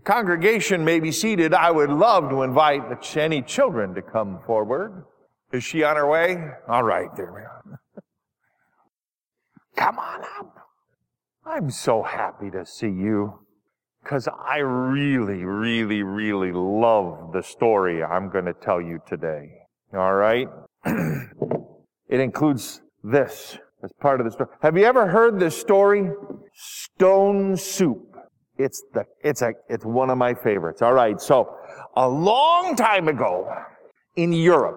congregation may be seated. I would love to invite any children to come forward. Is she on her way? All right, there we are. Come on up. I'm so happy to see you because I really, really, really love the story I'm going to tell you today. All right? It includes this as part of the story. Have you ever heard this story? Stone soup. It's one of my favorites. All right, so a long time ago in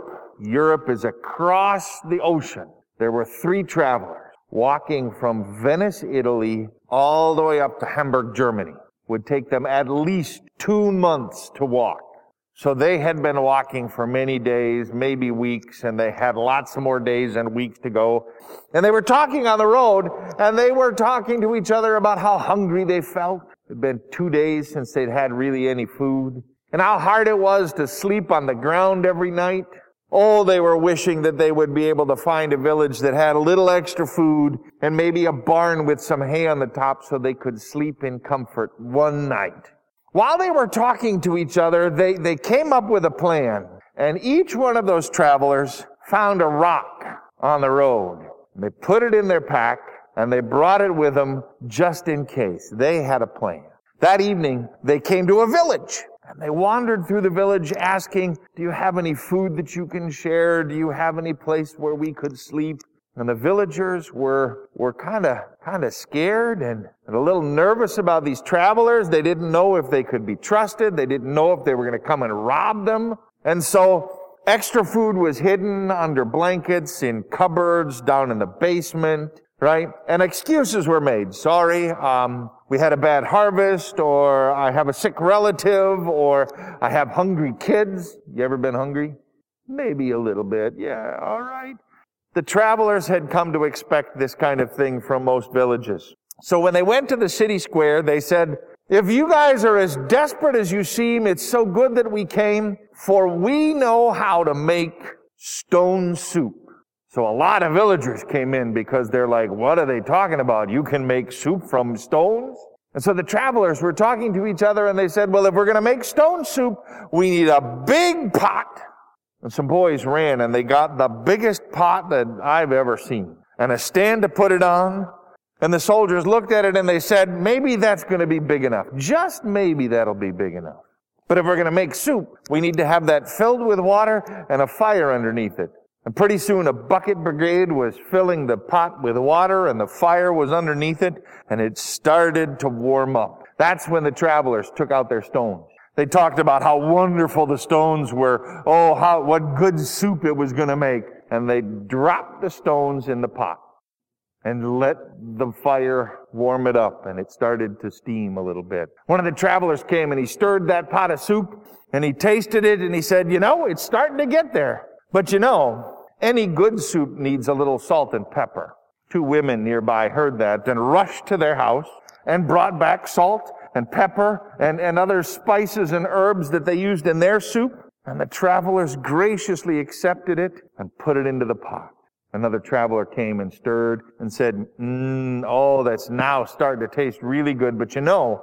Europe is across the ocean. There were 3 travelers walking from Venice, Italy, all the way up to Hamburg, Germany. Would take them at least 2 months to walk. So they had been walking for many days, maybe weeks, and they had lots more days and weeks to go. And they were talking on the road, and they were talking to each other about how hungry they felt. It had been 2 days since they'd had really any food, and how hard it was to sleep on the ground every night. Oh, they were wishing that they would be able to find a village that had a little extra food and maybe a barn with some hay on the top so they could sleep in comfort one night. While they were talking to each other, they came up with a plan, and each one of those travelers found a rock on the road. They put it in their pack, and they brought it with them just in case. They had a plan. That evening, they came to a village. And they wandered through the village asking, do you have any food that you can share? Do you have any place where we could sleep? And the villagers were kind of scared and a little nervous about these travelers. They didn't know if they could be trusted. They didn't know if they were going to come and rob them. And so extra food was hidden under blankets, in cupboards, down in the basement, right? And excuses were made. Sorry, we had a bad harvest, or I have a sick relative, or I have hungry kids. You ever been hungry? Maybe a little bit. Yeah, all right. The travelers had come to expect this kind of thing from most villages. So when they went to the city square, they said, if you guys are as desperate as you seem, it's so good that we came, for we know how to make stone soup. So a lot of villagers came in because they're like, what are they talking about? You can make soup from stones? And so the travelers were talking to each other, and they said, well, if we're going to make stone soup, we need a big pot. And some boys ran, and they got the biggest pot that I've ever seen, and a stand to put it on. And the soldiers looked at it, and they said, maybe that's going to be big enough. Just maybe that'll be big enough. But if we're going to make soup, we need to have that filled with water and a fire underneath it. And pretty soon a bucket brigade was filling the pot with water, and the fire was underneath it, and it started to warm up. That's when the travelers took out their stones. They talked about how wonderful the stones were, what good soup it was going to make. And they dropped the stones in the pot and let the fire warm it up, and it started to steam a little bit. One of the travelers came, and he stirred that pot of soup, and he tasted it, and he said, it's starting to get there. But any good soup needs a little salt and pepper. 2 women nearby heard that and rushed to their house and brought back salt and pepper and other spices and herbs that they used in their soup. And the travelers graciously accepted it and put it into the pot. Another traveler came and stirred and said, that's now starting to taste really good. But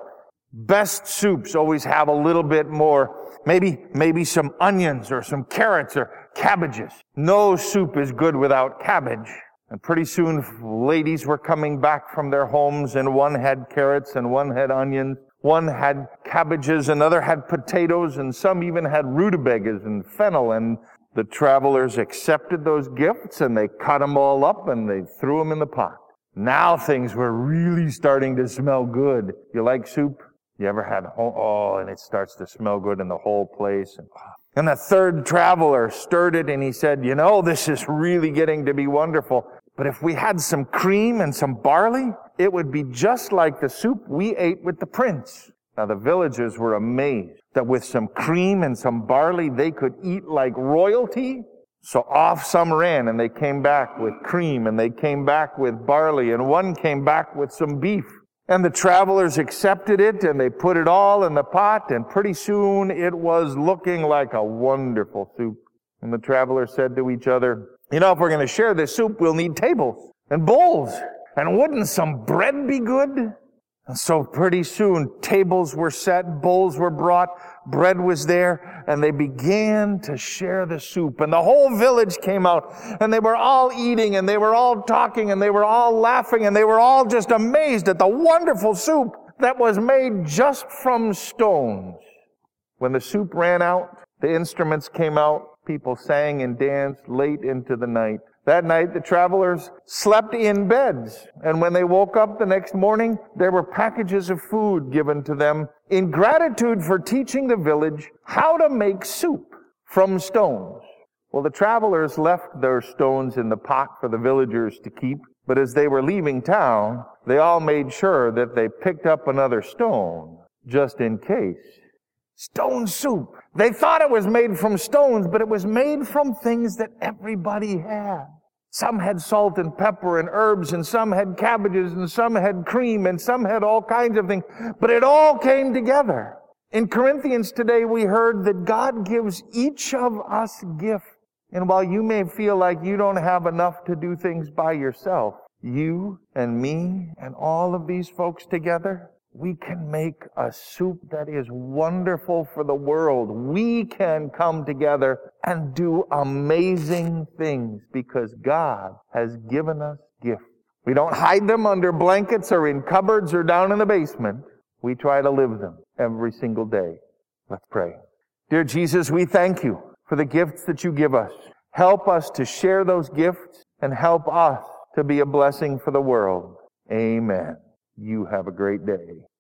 best soups always have a little bit more, maybe some onions or some carrots or cabbages. No soup is good without cabbage. And pretty soon, ladies were coming back from their homes, and one had carrots and one had onions. One had cabbages, another had potatoes, and some even had rutabagas and fennel. And the travelers accepted those gifts, and they cut them all up, and they threw them in the pot. Now things were really starting to smell good. You like soup? You ever had, and it starts to smell good in the whole place. And the third traveler stirred it, and he said, this is really getting to be wonderful. But if we had some cream and some barley, it would be just like the soup we ate with the prince. Now the villagers were amazed that with some cream and some barley, they could eat like royalty. So off some ran, and they came back with cream, and they came back with barley, and one came back with some beef. And the travelers accepted it, and they put it all in the pot, and pretty soon it was looking like a wonderful soup. And the travelers said to each other, if we're going to share this soup, we'll need tables and bowls. And wouldn't some bread be good? And so pretty soon, tables were set, bowls were brought, bread was there, and they began to share the soup. And the whole village came out, and they were all eating, and they were all talking, and they were all laughing, and they were all just amazed at the wonderful soup that was made just from stones. When the soup ran out, the instruments came out, people sang and danced late into the night. That night, the travelers slept in beds, and when they woke up the next morning, there were packages of food given to them in gratitude for teaching the village how to make soup from stones. Well, the travelers left their stones in the pot for the villagers to keep, but as they were leaving town, they all made sure that they picked up another stone, just in case. Stone soup. They thought it was made from stones, but it was made from things that everybody had. Some had salt and pepper and herbs, and some had cabbages, and some had cream, and some had all kinds of things. But it all came together. In Corinthians today, we heard that God gives each of us gifts. And while you may feel like you don't have enough to do things by yourself, you and me and all of these folks together, we can make a soup that is wonderful for the world. We can come together and do amazing things because God has given us gifts. We don't hide them under blankets or in cupboards or down in the basement. We try to live them every single day. Let's pray. Dear Jesus, we thank you for the gifts that you give us. Help us to share those gifts and help us to be a blessing for the world. Amen. You have a great day.